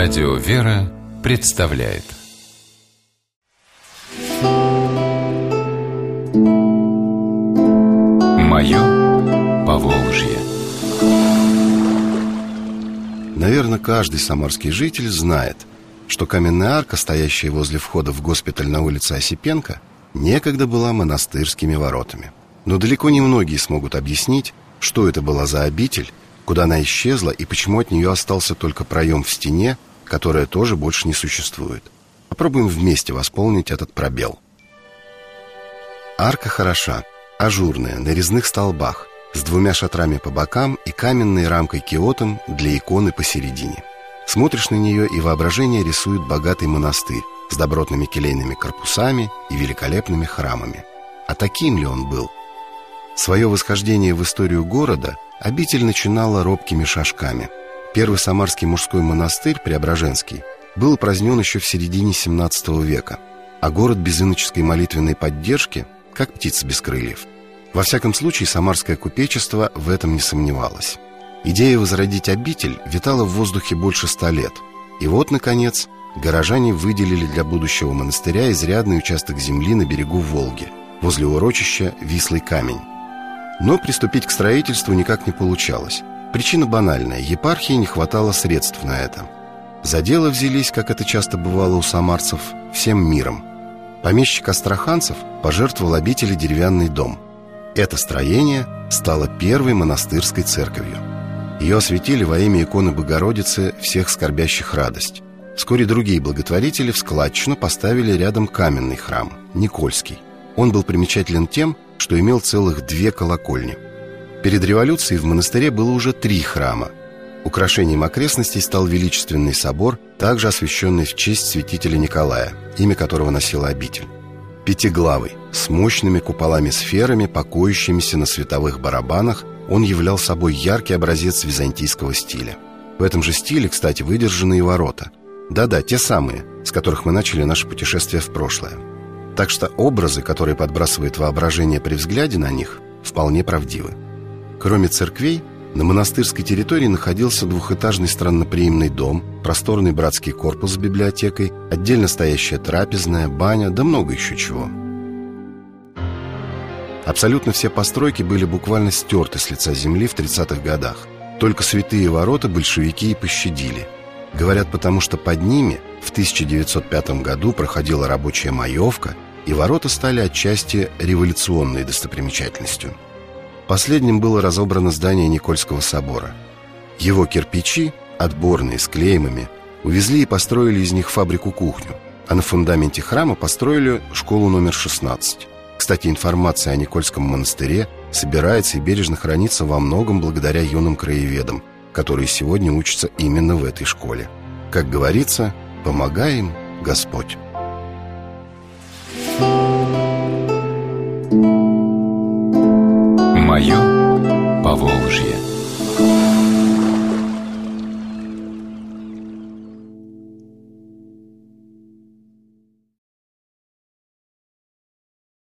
Радио «Вера» представляет «Мое Поволжье». Наверное, каждый самарский житель знает, что каменная арка, стоящая возле входа в госпиталь на улице Осипенко, некогда была монастырскими воротами. Но далеко не многие смогут объяснить, что это была за обитель, куда она исчезла и почему от нее остался только проем в стене, которая тоже больше не существует. Попробуем вместе восполнить этот пробел. Арка хороша, ажурная, на резных столбах, с двумя шатрами по бокам и каменной рамкой-киотом для иконы посередине. Смотришь на нее, и воображение рисует богатый монастырь с добротными келейными корпусами и великолепными храмами. А таким ли он был? Свое восхождение в историю города обитель начинала робкими шажками. Первый самарский мужской монастырь, Преображенский, был упразднен еще в середине XVII века, а город без иноческой молитвенной поддержки, как птица без крыльев. Во всяком случае, самарское купечество в этом не сомневалось. Идея возродить обитель витала в воздухе больше 100 лет. И вот, наконец, горожане выделили для будущего монастыря изрядный участок земли на берегу Волги, возле урочища Вислый камень. Но приступить к строительству никак не получалось. Причина банальная – епархии не хватало средств на это. За дело взялись, как это часто бывало у самарцев, всем миром. Помещик Астраханцев пожертвовал обители деревянный дом. Это строение стало первой монастырской церковью. Ее осветили во имя иконы Богородицы всех скорбящих радость. Вскоре другие благотворители в складчину поставили рядом каменный храм – Никольский. Он был примечателен тем, что имел целых 2 колокольни. Перед революцией в монастыре было уже 3 храма. Украшением окрестностей стал величественный собор, также освященный в честь святителя Николая, имя которого носила обитель. Пятиглавый, с мощными куполами-сферами, покоящимися на световых барабанах, он являл собой яркий образец византийского стиля. В этом же стиле, кстати, выдержаны и ворота. Да-да, те самые, с которых мы начали наше путешествие в прошлое. Так что образы, которые подбрасывает воображение при взгляде на них, вполне правдивы. Кроме церквей, на монастырской территории находился двухэтажный странноприимный дом, просторный братский корпус с библиотекой, отдельно стоящая трапезная, баня, да много еще чего. Абсолютно все постройки были буквально стерты с лица земли в 30-х годах. Только святые ворота большевики и пощадили. Говорят, потому что под ними в 1905 году проходила рабочая маевка, и ворота стали отчасти революционной достопримечательностью. Последним было разобрано здание Никольского собора. Его кирпичи, отборные, с клеймами, увезли и построили из них фабрику-кухню, а на фундаменте храма построили школу номер 16. Кстати, информация о Никольском монастыре собирается и бережно хранится во многом благодаря юным краеведам, которые сегодня учатся именно в этой школе. Как говорится, помогай им Господь. «Мое Поволжье».